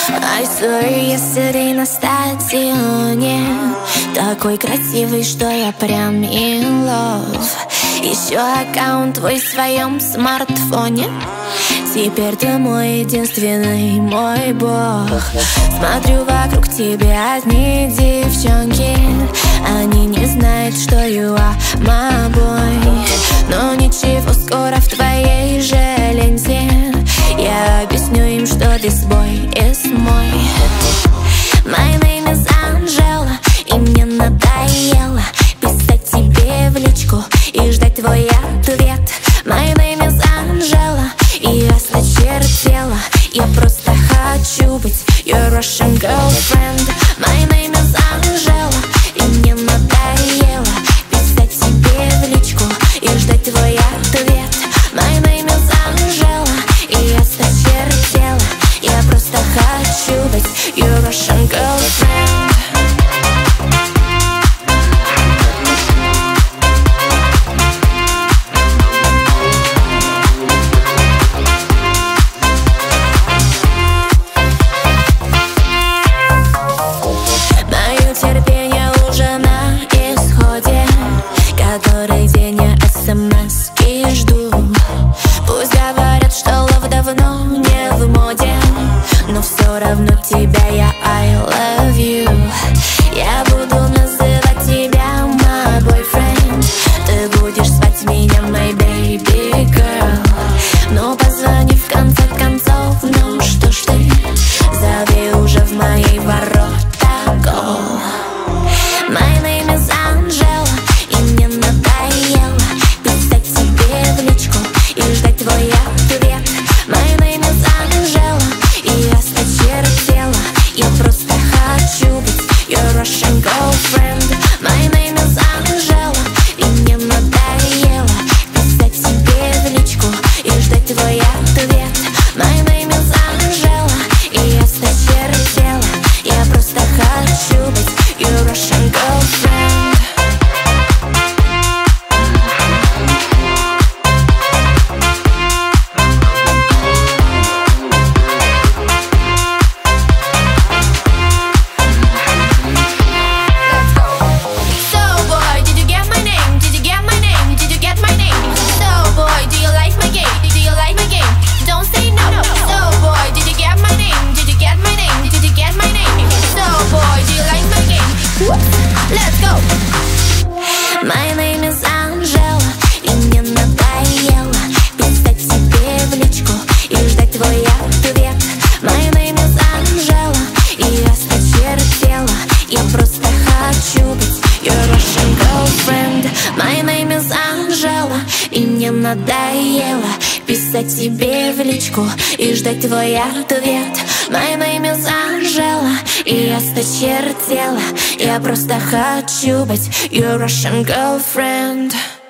I saw you yesterday на стадионе. Такой красивый, что я прям in love. Еще аккаунт твой в своем смартфоне. Теперь ты мой единственный, мой бог. Смотрю вокруг тебя одни девчонки. Они не знают, что you are my boy. Но ничего, скоро в твоей же ленте я объясню им, что this boy is мой. My name is Анжела, и мне надоело писать тебе в личку и ждать твой ответ. My name is Анжела, и я осточертела. Я просто хочу быть your Russian girlfriend. My name is Анжела, и мне надоело писать тебе в личку и ждать твой ответ. My name is Анжела, и я осточертела. Я просто хочу быть your Russian girlfriend. Который день я смс-ки жду. Пусть говорят, что лов давно не в моде, но все равно тебя я I love you. Я буду называть тебя my boyfriend. Ты будешь звать меня my baby girl. Но позвони в конце концов, ну что ж ты, зови уже в мои ворота go. My name is Анжела, и мне надоело писать тебе в личку и ждать твой ответ. My name is Анжела, и я осточертела. Я просто хочу быть your Russian girlfriend. My name is Анжела, и мне надоело писать тебе в личку и ждать твой ответ. My name is Анжела, и я осточертела. Я просто хочу быть your Russian girlfriend. Let's go! My name is Анжела, и мне надоело писать тебе в личку и ждать твой ответ. My name is Анжела, и я осточертела. Я просто хочу быть your Russian girlfriend. My name is Анжела, и мне надоело писать тебе в личку и ждать твой ответ. My name is Анжела, и я осточертела. Я просто хочу быть your Russian girlfriend.